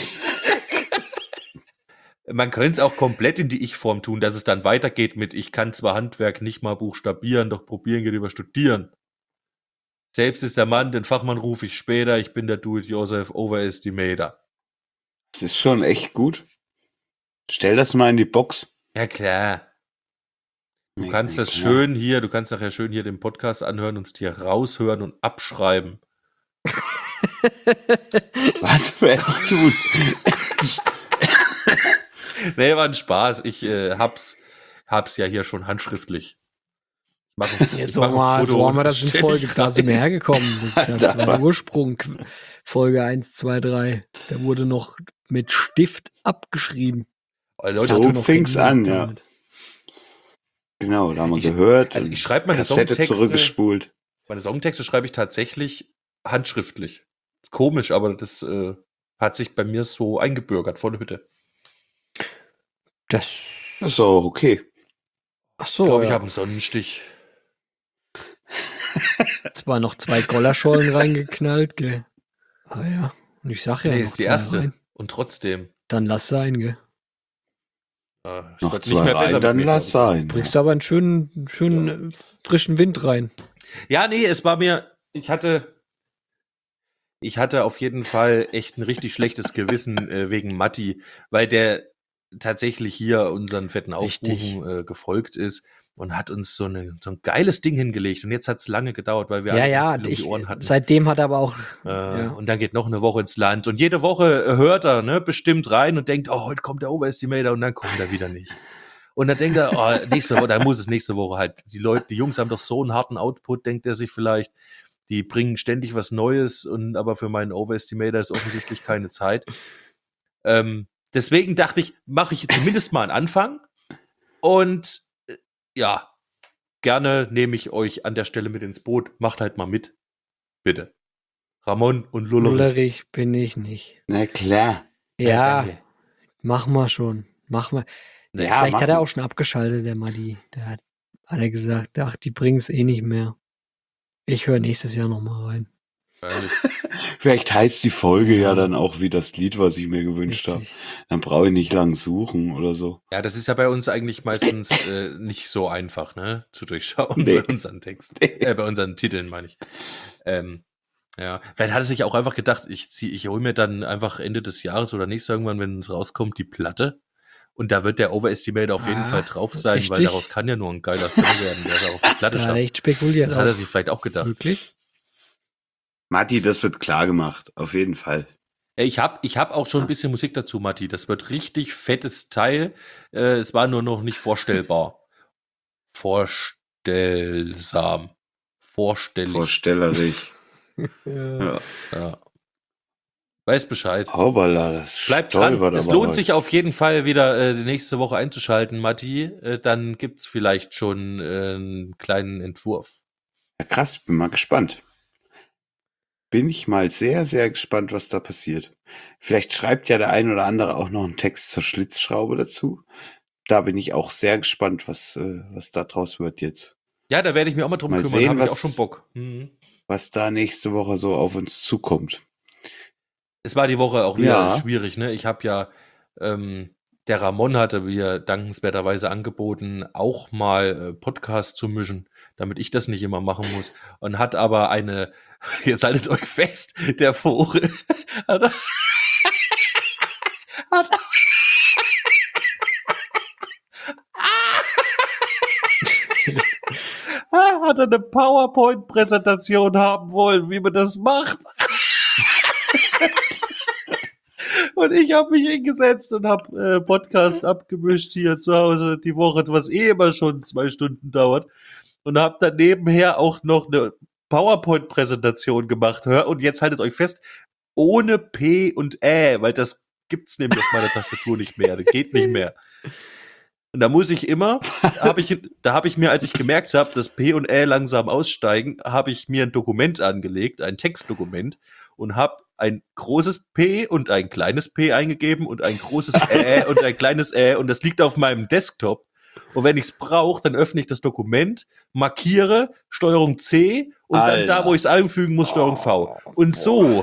Man könnte es auch komplett in die Ich-Form tun, dass es dann weitergeht mit ich kann zwar Handwerk nicht mal buchstabieren, doch probieren geht über studieren. Selbst ist der Mann, den Fachmann rufe ich später, ich bin der Do-it-yourself Overestimator. Das ist schon echt gut. Stell das mal in die Box. Ja, klar. Du Nee, kannst nee, das klar. schön hier, du kannst nachher schön hier den Podcast anhören und es dir raushören und abschreiben. Was werde ich tun? Nee, war ein Spaß. Ich äh, hab's, hab's ja hier schon handschriftlich. Ich mache ein, Jetzt ich mach so, mal, ein so Foto haben wir und das in stell Folge, ich da sind wir rein. hergekommen. Das, das war der Ursprung, Folge eins, zwei, drei. Da wurde noch mit Stift abgeschrieben. Oh, Leute, So das tut- noch fing's geändert an, ja. damit. Genau, da haben wir Ich- gehört. also und ich schreibe meine Kassette Songtexte- zurückgespult. meine Songtexte schreibe ich tatsächlich handschriftlich. Komisch, aber das äh, hat sich bei mir so eingebürgert, volle Hütte. Das, Das ist auch okay. ach Ich so, glaube, ich ja. habe einen Sonnenstich. Zwar noch zwei Gollerschollen reingeknallt, gell. Ah ja, und ich sag ja, nee, noch ist die zwei erste. rein. Und trotzdem. Dann lass sein, gell. Äh, es Noch wird zwei rein, dann mit mir, lass glaub ich. sein. Bringst aber einen schönen, einen schönen äh, frischen Wind rein. Ja, nee, es war mir, ich hatte, ich hatte auf jeden Fall echt ein richtig schlechtes Gewissen äh, wegen Matti, weil der tatsächlich hier unseren fetten Richtig. Aufrufen äh, gefolgt ist und hat uns so, eine, so ein geiles Ding hingelegt. Und jetzt hat es lange gedauert, weil wir Ja, alle ja, ganz viel um ich, die Ohren hatten. seitdem hat er aber auch, Äh, ja. Und dann geht noch eine Woche ins Land. Und jede Woche äh, hört er ne, bestimmt rein und denkt, oh, heute kommt der Overestimator und dann kommt er wieder nicht. Und dann denkt er, oh, nächste Woche, dann muss es nächste Woche halt. Die Leute, die Jungs haben doch so einen harten Output, denkt er sich vielleicht. Die bringen ständig was Neues und aber für meinen Overestimator ist offensichtlich keine Zeit. Ähm, deswegen dachte ich, mache ich zumindest mal einen Anfang. Und äh, ja, gerne nehme ich euch an der Stelle mit ins Boot. Macht halt mal mit. Bitte. Ramon und Lullerich. Lullerich bin ich nicht. Na klar. Ja, danke. mach mal schon. Mach mal. Nee, Ja, Vielleicht mach hat er mal. auch schon abgeschaltet, der Madi. Der hat, hat er gesagt, ach, die bringen's eh nicht mehr. Ich höre nächstes Jahr noch mal rein. wahrscheinlich. Vielleicht heißt die Folge ja Ja. dann auch wie das Lied, was ich mir gewünscht habe. Richtig. Dann brauche ich nicht lang suchen oder so. Ja, das ist ja bei uns eigentlich meistens äh, nicht so einfach, ne, zu durchschauen Nee. bei unseren Texten, äh, bei unseren Titeln, meine ich. Ähm, ja, vielleicht hat er sich auch einfach gedacht, ich zieh, ich hole mir dann einfach Ende des Jahres oder nächstes irgendwann, wenn es rauskommt, die Platte. Und da wird der Overestimator auf jeden Ah, Fall drauf sein, weil richtig? daraus kann ja nur ein geiler Song werden, der da auf die Platte Da hat er schafft. echt spekuliert. Das hat er auch. sich vielleicht auch gedacht. Wirklich? Matti, das wird klar gemacht. Auf jeden Fall. Ja, Ich habe ich hab auch schon ein bisschen Musik dazu, Matti. Das wird richtig fettes Teil. Äh, es war nur noch nicht vorstellbar. Vorstellsam. Vorstellig. Vorstellerisch. Ja. ja. Weiß Bescheid. Hoppala, das Bleibt dran. stolpert Es aber lohnt heute. sich auf jeden Fall wieder äh, die nächste Woche einzuschalten, Matti. Äh, dann gibt's vielleicht schon äh, einen kleinen Entwurf. Ja, krass, bin mal gespannt. Bin ich mal sehr, sehr gespannt, was da passiert. Vielleicht schreibt ja der ein oder andere auch noch einen Text zur Schlitzschraube dazu. Da bin ich auch sehr gespannt, was, äh, was da draus wird jetzt. Ja, da werde ich mich auch mal drum Mal kümmern. sehen, Habe ich was- auch schon Bock. Mhm. Was da nächste Woche so auf uns zukommt. Es war die Woche auch wieder Ja. schwierig, ne? Ich habe ja, ähm, der Ramon hatte mir dankenswerterweise angeboten, auch mal äh, Podcast zu mischen, damit ich das nicht immer machen muss. Und hat aber eine, jetzt haltet euch fest, der Vogel hat, hat, hat eine PowerPoint-Präsentation haben wollen, wie man das macht. Und ich habe mich hingesetzt und habe äh, Podcast abgemischt hier zu Hause die Woche, was eh immer schon zwei Stunden dauert. und habe dann nebenher auch noch eine PowerPoint-Präsentation gemacht. Hör, und jetzt haltet euch fest, ohne P und Ä, weil das gibt's nämlich auf meiner Tastatur nicht mehr. Das geht nicht mehr. Und da muss ich immer, hab ich, da habe ich mir, als ich gemerkt habe, dass P und Ä langsam aussteigen, habe ich mir ein Dokument angelegt, ein Textdokument, und habe ein großes P und ein kleines P eingegeben und ein großes Ä und ein kleines Ä, und das liegt auf meinem Desktop. Und wenn ich es brauche, dann öffne ich das Dokument, markiere, Steuerung C und Alter. dann da, wo ich es einfügen muss, Steuerung V. Und so,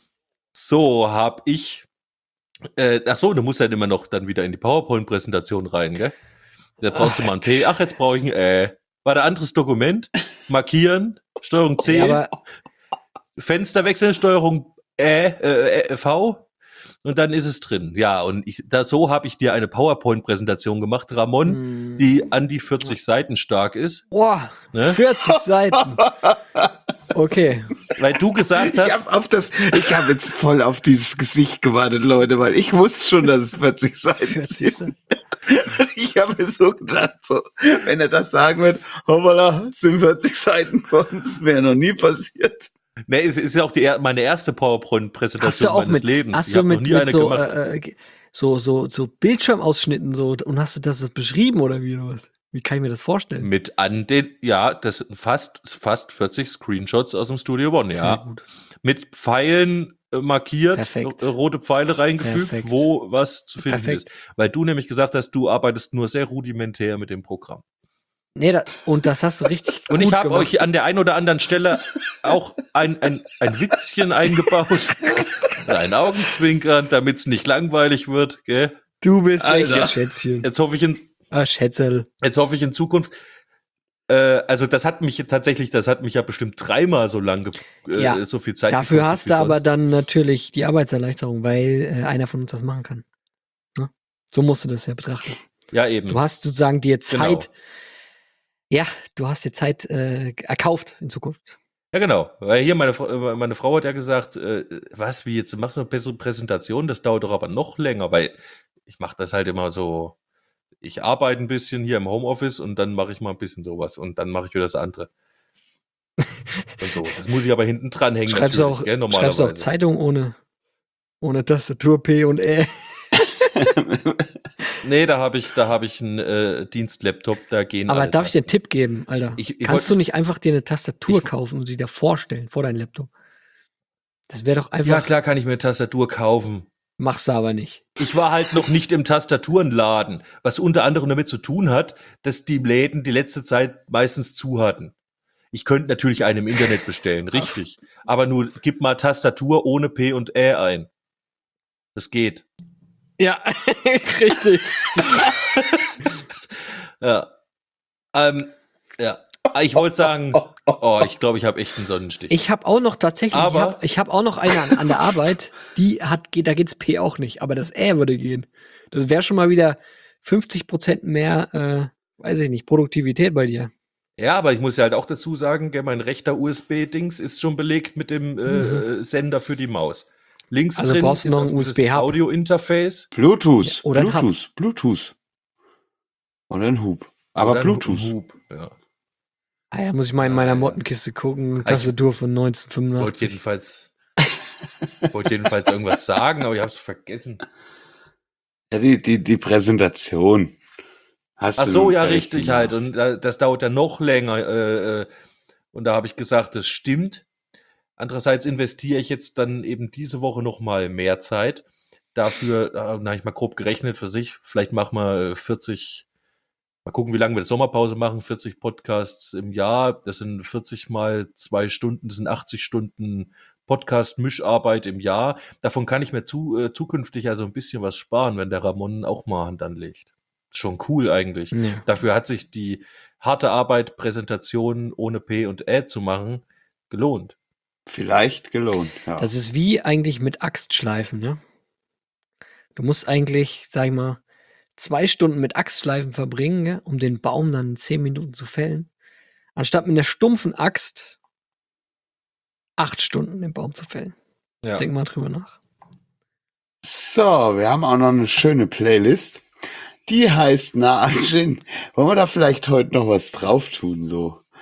so habe ich, äh, ach so, du musst halt immer noch dann wieder in die PowerPoint-Präsentation rein, gell? Da brauchst du mal ein P, ach, jetzt brauche ich ein Ä. War da anderes Dokument, markieren, Steuerung C, Ja, aber Fenster wechseln, Steuerung Ä, äh, äh, V. Und dann ist es drin. Ja, und ich, da, so habe ich dir eine PowerPoint-Präsentation gemacht, Ramon, Mm. die an die vierzig Seiten stark ist. boah, Ne? vierzig Seiten. Okay. Weil du gesagt Ich hast, habe auf das, ich habe jetzt voll auf dieses Gesicht gewartet, Leute, weil ich wusste schon, dass es vierzig Seiten vierzig sind. Ich habe mir so gedacht, so, wenn er das sagen wird, hoppala, sind vierzig Seiten von uns, wäre noch nie passiert. ne, es ist ja auch die, er- meine erste Hast du PowerPoint-Präsentation auch meines mit, Lebens. hast Ich du habe noch mit, nie mit eine so, gemacht. äh, äh, so, so, so Bildschirmausschnitten so, und hast du das beschrieben oder wie oder was? Wie kann ich mir das vorstellen? Mit an den, ja, das sind fast, fast vierzig Screenshots aus dem Studio One, Sehr ja. gut. Mit Pfeilen äh, markiert, Perfekt. äh, rote Pfeile reingefügt, Perfekt. wo was zu finden Perfekt. ist. Weil du nämlich gesagt hast, du arbeitest nur sehr rudimentär mit dem Programm. Nee, da, und das hast du richtig Und gut ich habe gemacht. euch an der einen oder anderen Stelle auch ein, ein, ein Witzchen eingebaut. Ein Augenzwinkern, damit es nicht langweilig wird. Gell? Du bist Alter. echt ein Schätzchen. Jetzt hoffe ich in, Ah, Schätzel. jetzt hoffe ich in Zukunft. Äh, also das hat mich tatsächlich, das hat mich ja bestimmt dreimal so lange, äh, Ja, so viel Zeit Dafür gekostet hast wie du aber sonst. dann natürlich die Arbeitserleichterung, weil äh, einer von uns das machen kann. Ne? So musst du das ja betrachten. Ja, eben. Du hast sozusagen dir Zeit, Genau. ja, du hast dir Zeit äh, erkauft in Zukunft. Ja, genau. Weil hier meine, Frau- äh, meine Frau hat ja gesagt, äh, was, wie jetzt, du machst du eine bessere Präsentation, das dauert doch aber noch länger, weil ich mache das halt immer so, ich arbeite ein bisschen hier im Homeoffice und dann mache ich mal ein bisschen sowas und dann mache ich wieder das andere. Und so. Das muss ich aber hinten dran hängen, Schreibst du natürlich, auch, gell, schreibst du normalerweise. auch Zeitung ohne, ohne Tastatur P und Ä? Nee, da habe ich, da habe ich einen äh, Dienstlaptop, da gehen Aber alle darf ich dir einen Tasten. Tipp geben, Alter? Ich- ich Kannst wollt- du nicht einfach dir eine Tastatur Ich- kaufen und sie dir vorstellen vor deinem Laptop? Das wäre doch einfach. Ja, klar kann ich mir eine Tastatur kaufen. Machst du aber nicht. Ich war halt noch nicht im Tastaturenladen, was unter anderem damit zu tun hat, dass die Läden die letzte Zeit meistens zu hatten. Ich könnte natürlich einen im Internet bestellen, richtig. Aber nur gib mal Tastatur ohne P und Ä ein. Das geht. Ja, richtig. Ja. Ähm, ja. Ich wollte sagen, oh, ich glaube, ich habe echt einen Sonnenstich. Ich habe auch noch tatsächlich, Aber- ich habe ich hab auch noch eine an, an der Arbeit, die hat, geht- da geht's P auch nicht, aber das Ä würde gehen. Das wäre schon mal wieder fünfzig Prozent mehr, äh, weiß ich nicht, Produktivität bei dir. Ja, aber ich muss ja halt auch dazu sagen, gell, mein rechter U S B-Dings ist schon belegt mit dem äh, Sender für die Maus. Links Also drin brauchst du ist noch auf ein dieses U S B-Hub. Audio-Interface. Bluetooth, Ja, oder ein Hub. Bluetooth, Bluetooth. Oder ein Hub. Aber oder ein Bluetooth. Hub, ja. Ah ja, muss ich mal in Ah, meiner ja. Mottenkiste gucken, ich- Tastatur von Wollte neunzehnhundertfünfundachtzig. jedenfalls, wollte jedenfalls irgendwas sagen, aber ich habe es vergessen. Ja, die, die, die Präsentation. Hast Ach du so, nun ja, fertig richtig gemacht. halt. Und äh, das dauert dann noch länger. Äh, äh, und da habe ich gesagt, das stimmt. Andererseits investiere ich jetzt dann eben diese Woche noch mal mehr Zeit. Dafür, äh, da habe ich mal grob gerechnet für sich, vielleicht machen wir vierzig, mal gucken, wie lange wir die Sommerpause machen, vierzig Podcasts im Jahr. Das sind vierzig mal zwei Stunden, das sind achtzig Stunden Podcast-Mischarbeit im Jahr. Davon kann ich mir zu, äh, zukünftig also ein bisschen was sparen, wenn der Ramon auch mal Hand anlegt. Schon cool eigentlich. Ja. Dafür hat sich die harte Arbeit, Präsentationen ohne P und Ä zu machen, gelohnt. Vielleicht gelohnt, ja. Das ist wie eigentlich mit Axtschleifen, ja. Du musst eigentlich, sag ich mal, zwei Stunden mit Axtschleifen verbringen, ja, um den Baum dann in zehn Minuten zu fällen. Anstatt mit einer stumpfen Axt acht Stunden den Baum zu fällen. Ja. Denk mal drüber nach. So, wir haben auch noch eine schöne Playlist. Die heißt Na Anjin. Wollen wir da vielleicht heute noch was drauf tun, so?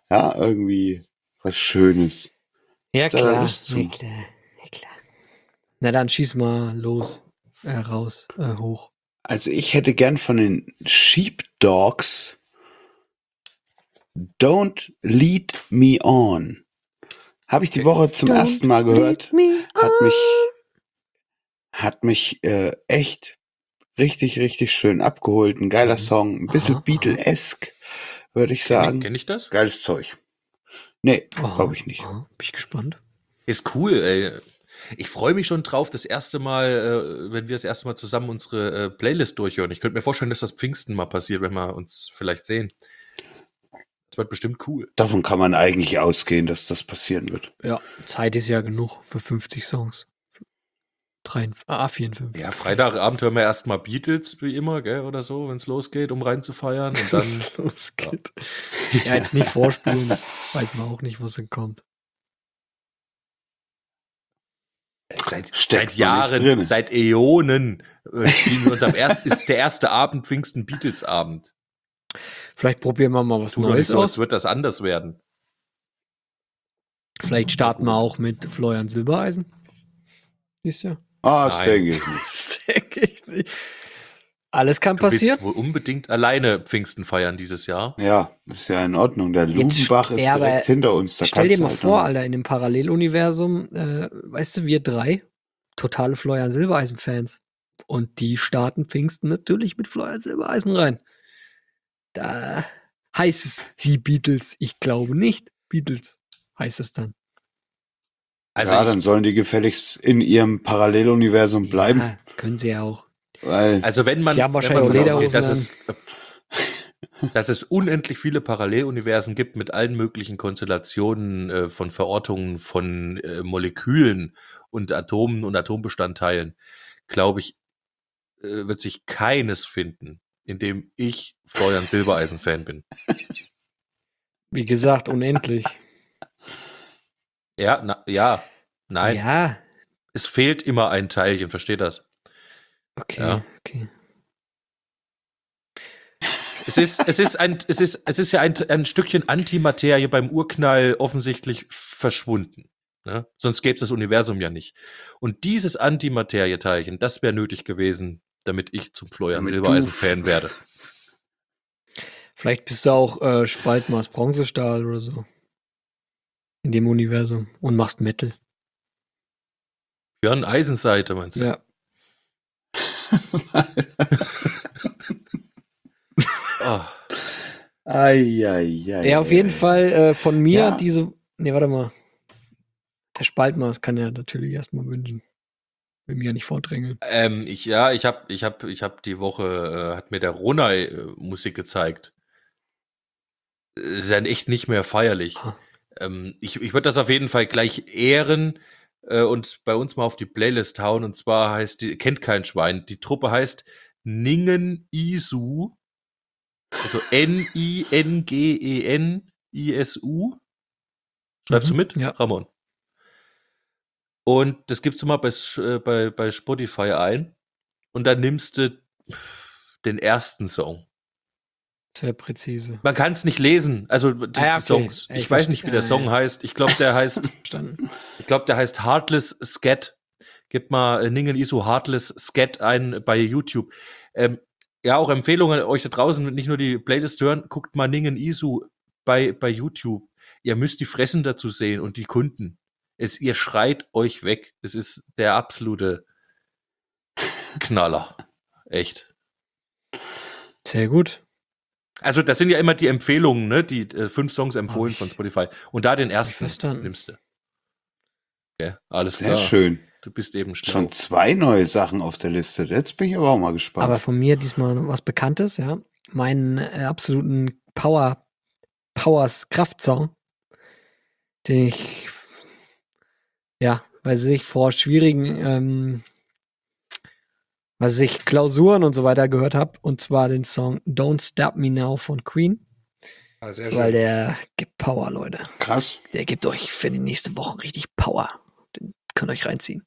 Ja, irgendwie was Schönes. Ja, Da klar. Lust zu. Ja, klar. Ja, klar. Na dann schieß mal los. Äh, raus. Äh, hoch. Also ich hätte gern von den Sheepdogs Don't Lead Me On. Habe ich die Woche zum Don't ersten Mal gehört. lead me Hat on. mich, hat mich äh, echt richtig, richtig schön abgeholt. Ein geiler Mhm. Song. Ein bisschen Aha, Beatle-esque, würde ich Kenn sagen. ich, kenn ich das? Geiles Zeug. Nee, Aha, glaube ich nicht. aha. Bin ich gespannt. Ist cool, ey. Ich freue mich schon drauf, das erste Mal, äh, wenn wir das erste Mal zusammen unsere äh, Playlist durchhören. Ich könnte mir vorstellen, dass das Pfingsten mal passiert, wenn wir uns vielleicht sehen. Das wird bestimmt cool. Davon kann man eigentlich ausgehen, dass das passieren wird. Ja, Zeit ist ja genug für fünfzig Songs. Drei, ah, vierundfünfzig. Ja, Freitagabend hören wir erstmal Beatles, wie immer, gell, oder so, wenn es losgeht, um reinzufeiern. Und dann, losgeht. Ja, jetzt nicht vorspielen, das weiß man auch nicht, was dann kommt. seit, Steckt seit man nicht drin. Jahren, seit Äonen äh, ziehen wir uns am ersten, ist der erste Abend Pfingsten Beatles-Abend. Vielleicht probieren wir mal was Tu doch nicht Neues so, als aus. wird das anders werden. Vielleicht starten wir auch mit Florian Silbereisen. Siehst du? Ah, das Nein. denke ich nicht. Das denke ich nicht. Alles kann Du passieren. willst wohl unbedingt alleine Pfingsten feiern dieses Jahr. Ja, ist ja in Ordnung. Der Lubenbach ist ja, aber direkt hinter uns. Da Stell dir kannst du mal halt vor, noch- Alter, in dem Paralleluniversum, äh, weißt du, wir drei, totale Florian Silbereisen-Fans. Und die starten Pfingsten natürlich mit Florian Silbereisen rein. Da heißt es wie Beatles. Ich glaube nicht Beatles, heißt es dann. Also ja, ich, dann sollen die gefälligst in ihrem Paralleluniversum bleiben. Ja, können sie ja auch. Weil Also wenn man, Die haben wenn wahrscheinlich man auch davon ausgeht, dass Lederhosen es, dass es unendlich viele Paralleluniversen gibt mit allen möglichen Konstellationen äh, von Verortungen von äh, Molekülen und Atomen und Atombestandteilen, glaube ich, äh, wird sich keines finden, in dem ich Florian Silbereisen-Fan bin. Wie gesagt, unendlich. Ja, na, ja, nein, Ja, es fehlt immer ein Teilchen, versteht das? okay, Ja. okay. Es ist, es ist ein, es ist, es ist ja ein, ein Stückchen Antimaterie beim Urknall offensichtlich verschwunden. Ne? Sonst gäbe es das Universum ja nicht. Und dieses Antimaterie-Teilchen, das wäre nötig gewesen, damit ich zum Florian Damit Silbereisen-Fan werde. Vielleicht bist du auch äh, Spaltmaß Bronzestahl oder so. In dem Universum. Und machst Metal. Björn Eisenseite, meinst du? Ja. Oh, Eieiei. Ja, auf jeden Fall äh, von mir Ja. diese. Ne, warte mal. Der Spaltmaß kann ja natürlich erstmal wünschen. Will mir ja nicht vordrängeln. ähm, ich, ja, ich habe ich hab, ich hab die Woche, äh, hat mir der Ronay äh, Musik gezeigt. Äh, Ist ja echt nicht mehr feierlich. Ah. Ähm, ich ich würde das auf jeden Fall gleich ehren äh, und bei uns mal auf die Playlist hauen. Und zwar heißt die, kennt kein Schwein, die Truppe heißt Ningen Isu. Also N I N G E N I S U. Schreibst Mhm, du mit, ja. Ramon? Und das gibst du mal bei, S- äh, bei, bei Spotify ein. Und dann nimmst du den ersten Song. Sehr präzise. Man kann es nicht lesen, also die, Ah ja, die okay. Songs. Ja, Ich, ich weiß nicht, wie verstehe. der Ah, Song ja. heißt. Ich glaube, der heißt, Verstanden. ich glaube, der heißt Heartless Scat. Gib mal äh, Ningen Isu Heartless Scat ein bei YouTube. Ähm, ja, auch Empfehlungen an euch da draußen, nicht nur die Playlist hören, guckt mal Ningen Isu bei, bei YouTube. Ihr müsst die Fressen dazu sehen und die Kunden. Es, ihr schreit euch weg. Es ist der absolute Knaller. Echt. Sehr gut. Also, das sind ja immer die Empfehlungen, ne? Die äh, fünf Songs empfohlen Hab ich- von Spotify. Und da den ersten verstanden. nimmst du. Ja, alles Sehr klar. schön. Du bist eben schnell. Schon zwei neue Sachen auf der Liste. Jetzt bin ich aber auch mal gespannt. Aber von mir diesmal noch was Bekanntes, ja. Meinen äh, absoluten Power, Powers Kraftsong, den ich, ja, weiß ich, vor schwierigen, ähm, was ich, Klausuren und so weiter gehört habe. Und zwar den Song Don't Stop Me Now von Queen. Ah, sehr Weil der gibt Power, Leute. Krass. Der gibt euch für die nächste Woche richtig Power. Den könnt ihr euch reinziehen.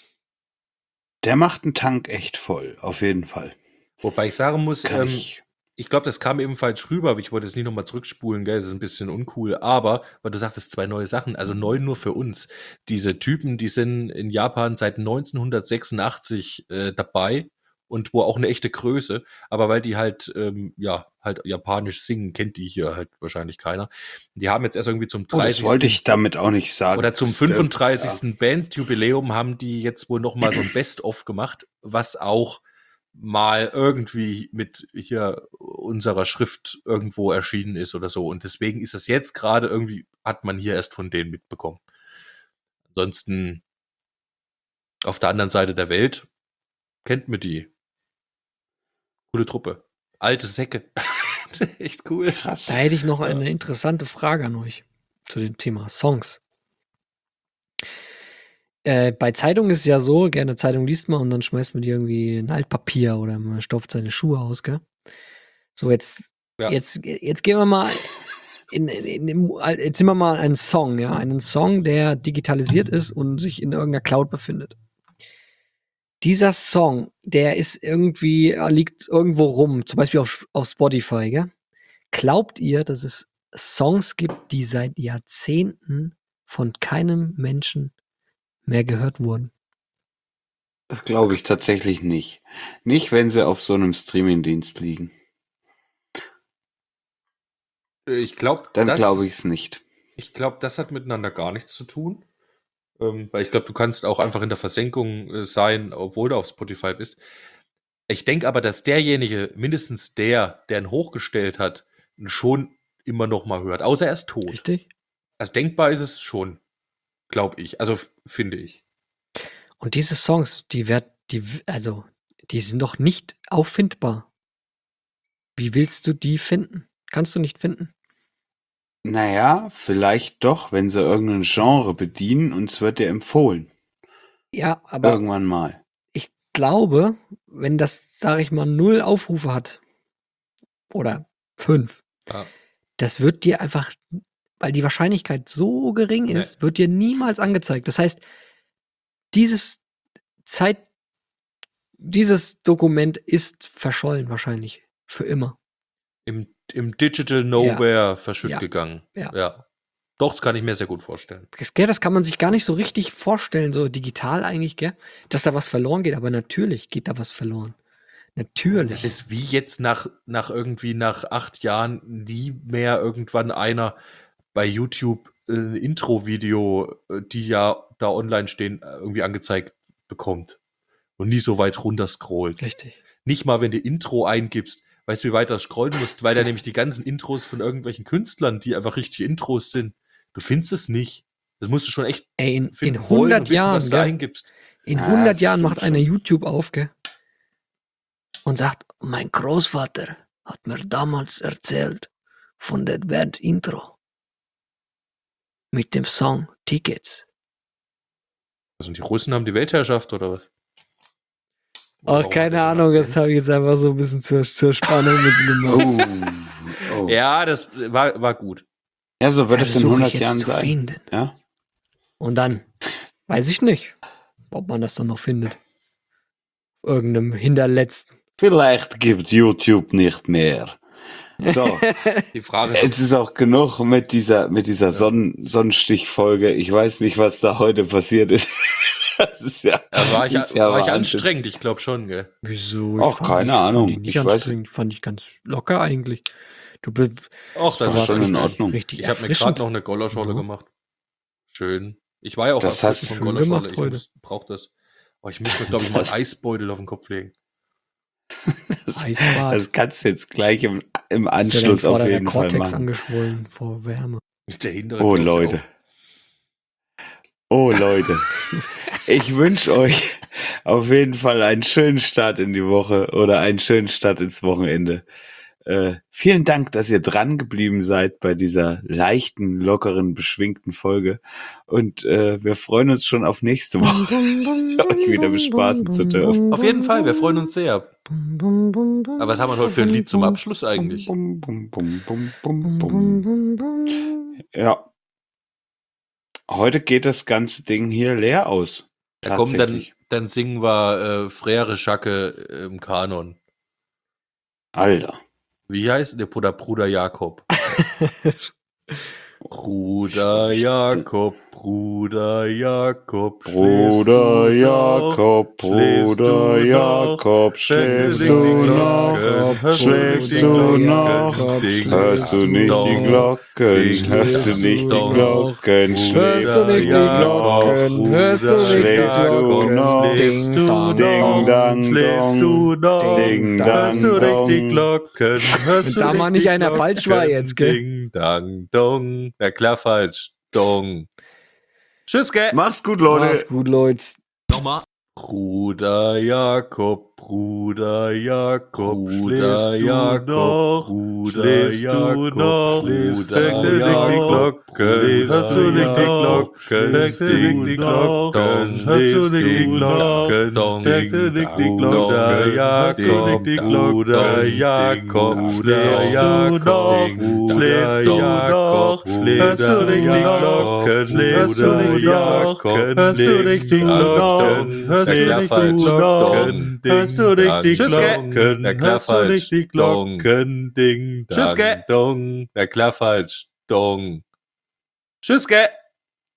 Der macht einen Tank echt voll. Auf jeden Fall. Wobei ich sagen muss, Kann ähm, ich. ich glaube, das kam eben falsch rüber, aber ich wollte es nicht nochmal zurückspulen, gell, das ist ein bisschen uncool, aber, weil du sagtest, zwei neue Sachen, also neu nur für uns. Diese Typen, die sind in Japan seit neunzehnhundertsechsundachtzig äh, dabei und wo auch eine echte Größe, aber weil die halt, ähm, ja, halt japanisch singen, kennt die hier halt wahrscheinlich keiner. Die haben jetzt erst irgendwie zum Oh, das dreißigsten wollte ich damit auch nicht sagen. oder zum Das ist der- fünfunddreißigsten Bandjubiläum haben die jetzt wohl noch mal so ein Best-of gemacht, was auch mal irgendwie mit hier unserer Schrift irgendwo erschienen ist oder so. Und deswegen ist das jetzt gerade irgendwie, hat man hier erst von denen mitbekommen. Ansonsten auf der anderen Seite der Welt kennt man die. Coole Truppe. Alte Säcke. Echt cool. Ja, krass. Da hätte ich noch eine interessante Frage an euch zu dem Thema Songs. Äh, bei Zeitungen ist es ja so, gerne Zeitung liest man und dann schmeißt man die irgendwie in Altpapier oder man stopft seine Schuhe aus, gell? So, jetzt, Ja. jetzt, jetzt gehen wir mal in, in, in, jetzt nehmen wir mal einen Song, ja, einen Song, der digitalisiert ist und sich in irgendeiner Cloud befindet. Dieser Song, der ist irgendwie, äh, liegt irgendwo rum, zum Beispiel auf, auf Spotify, gell? Glaubt ihr, dass es Songs gibt, die seit Jahrzehnten von keinem Menschen mehr gehört wurden? Das glaube ich tatsächlich nicht. Nicht, wenn sie auf so einem Streamingdienst liegen. Ich glaube, Dann das, glaube ich es nicht. ich glaube, das hat miteinander gar nichts zu tun. Ähm, weil ich glaube, du kannst auch einfach in der Versenkung äh, sein, obwohl du auf Spotify bist. Ich denke aber, dass derjenige, mindestens der, der ihn hochgestellt hat, ihn schon immer noch mal hört. Außer er ist tot. Richtig? Also denkbar ist es schon, glaube ich. Also f- finde ich. Und diese Songs, die werd, die, w- also, die sind doch nicht auffindbar. Wie willst du die finden? Kannst du nicht finden. Naja, vielleicht doch, wenn sie irgendein Genre bedienen und es wird dir empfohlen. Ja, aber Irgendwann mal. ich glaube, wenn das, sage ich mal, null Aufrufe hat oder fünf, Ja. das wird dir einfach, weil die Wahrscheinlichkeit so gering Nee. ist, wird dir niemals angezeigt. Das heißt, dieses Zeit, dieses Dokument ist verschollen wahrscheinlich für immer. Im, Im Digital Nowhere verschütt Ja. gegangen. Ja. ja. Doch, das kann ich mir sehr gut vorstellen. Das, gell, das kann man sich gar nicht so richtig vorstellen, so digital eigentlich, gell? Dass da was verloren geht, aber natürlich geht da was verloren. Natürlich. Das ist wie jetzt nach, nach irgendwie nach acht Jahren nie mehr irgendwann einer bei YouTube äh, ein Intro-Video, äh, die ja da online stehen, äh, irgendwie angezeigt bekommt. Und nie so weit runter scrollt. Richtig. Nicht mal, wenn du Intro eingibst, weißt du, wie weit das scrollen musst, weil da nämlich die ganzen Intros von irgendwelchen Künstlern, die einfach richtige Intros sind, du findest es nicht. Das musst du schon echt Ey, in, finden in wollen hundert und wissen, Jahren, was du da gell? eingibst. In Ja, hundert das Jahren stimmt macht einer schon. YouTube auf, gell? Und sagt, mein Großvater hat mir damals erzählt von der Band Intro. Mit dem Song Tickets. Also die Russen haben die Weltherrschaft oder was? Ach, Warum keine hat er so Ahnung, erzählt? das habe ich jetzt einfach so ein bisschen zur, zur Spannung mitgemacht. Oh, oh. Ja, das war, war gut. Ja, so wird es in Versuche hundert ich jetzt Jahren zu sein. finden. Ja? Und dann weiß ich nicht, ob man das dann noch findet. Irgendeinem Hinterletzten. Vielleicht gibt YouTube nicht mehr. So, Die Frage ist, es ist auch genug mit dieser, mit dieser Sonnen Sonnenstichfolge. Ich weiß nicht, was da heute passiert ist. Das ist ja, da war ich, ist ja war ich Wahnsinn. anstrengend, ich glaube schon, gell? Wieso? Ach, fand keine ich, Ahnung. Fand ich nicht Ich weiß- anstrengend, fand ich ganz locker eigentlich. Du bist Ach, das Das ist ist schon in richtig. Ordnung. richtig Ich habe mir erfrischend. gerade noch eine Gollerscholle Ja. gemacht. Schön. Ich war ja auch Das erfrischt hast von du schön Gollerscholle. gemacht Ich heute. muss, brauch das. Oh, ich muss mir, glaube ich, mal einen Das- Eisbeutel auf den Kopf legen. Das, Eisbad. das kannst du jetzt gleich im, im Ist ja dein Anschluss auf vorderer jeden Fall Cortex machen. angeschwollen vor Wärme. Der hintere, Oh glaub ich, Leute. Oh Leute. Ich wünsche euch auf jeden Fall einen schönen Start in die Woche oder einen schönen Start ins Wochenende. Äh, vielen Dank, dass ihr dran geblieben seid bei dieser leichten, lockeren, beschwingten Folge. Und äh, wir freuen uns schon auf nächste Woche, euch wieder bespaßen zu dürfen. Auf jeden Fall, wir freuen uns sehr. Aber was haben wir heute für ein Lied zum Abschluss eigentlich? Bum, bum, bum, bum, bum, bum. Ja. Heute geht das ganze Ding hier leer aus. Ja, komm, dann, Tatsächlich. dann singen wir äh, Frère Jacques äh, im Kanon. Alter. Wie heißt der Bruder? Bruder Jakob. Bruder Jakob, Bruder Jakob, Bruder Jakob, Bruder Jakob, schläfst du noch? Schläfst du noch? Hörst du nicht die Glocken? Hörst du nicht die Glocken? Hörst du nicht die Glocken? Hörst du nicht die Schläfst du Glocken? noch? Ding, dong, Ding, dong. dang, Schläfst du noch? Ding, Hörst du dang, nicht die dong. Glocken? Hörst Wenn da du mal nicht nicht die einer falsch war Glocken? jetzt, gell? Ding, dang, dong. Ja, klar falsch. Dong. Tschüss, gell? Mach's gut, Leute. Mach's gut, Leute. Bruder Jakob, Bruder Jakob, Bruder Jakob, Bruder Jakob, Bruder Jakob, hörst du nicht die Glocken, hörst du nicht die Glocken, hörst du nicht die Glocken, hörst du nicht die Glocken, Bruder Jakob, Bruder Jakob, Bruder Jakob, schläfst du noch, hörst du nicht die Glocken, schläfst du nicht die Glocken, hörst du nicht die Glocken, hörst du nicht die Glocken, hörst du nicht die Glocken, ja klar falsch, die Glocken, ding, dang, dong, ja klar falsch, dong. Tschüss, gell?